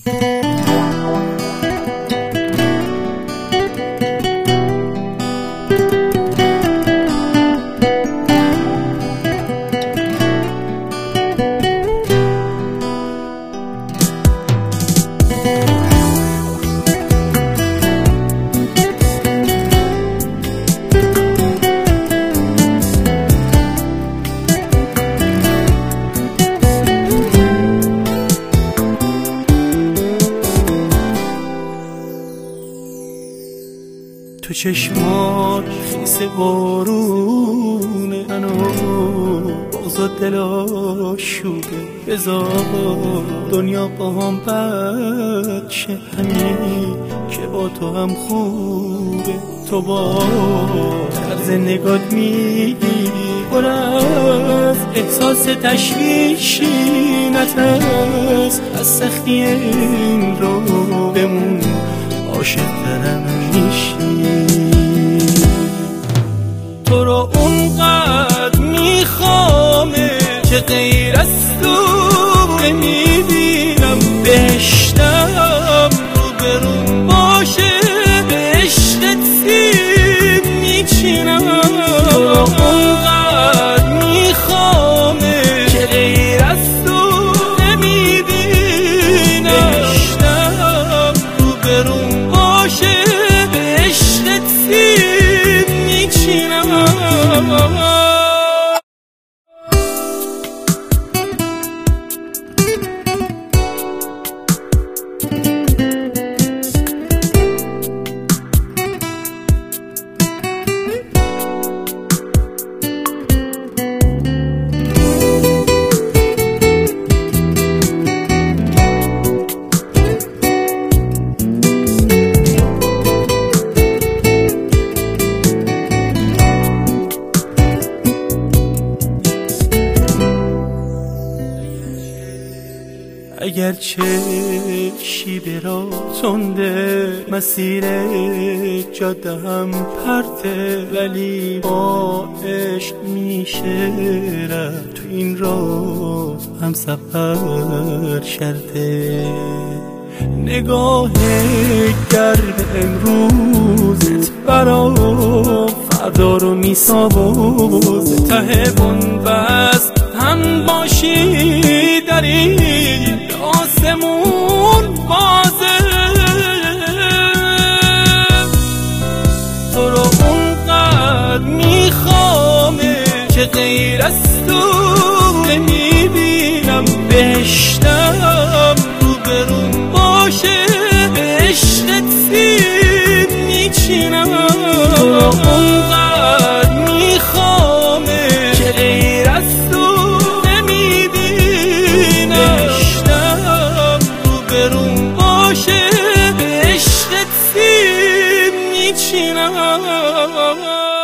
تو چشمات خیس بارونه منو بغضات دل آشوبه بذار دنیا با هم بد شه همین که با تو هم خوبه تو با طرز نگات میگی پر از احساس تشویشی نترس از سختی این رو بمون عاشق ترم میشی تو رو اونقدر میخوامه که غیر از تو نمیبینم بهشتم رو برون باشه بهشتت سیب میچینم تو رو اونقدر میخوامه که غیر از تو نمیبینم بهشتم رو برون باشه بهشتت سیب میچینم اگر چشی برا تنده مسیر جاده هم پرته ولی با عشق میشه رفت تو این راه هم سفر شرطه نگاه گرد امروزت برا فردا رو میسازه ته بنبست هم باشی در این آسمون بازه تو رو اونقدر میخوامه که غیر از تو نمیبینم بهشتم رو برون باشه بهشتت سیب میچینم تو رو اونقدر میخوامه که غیر از تو نمیبینم بهشتم رو برون باشه بهشتت سیب میچینم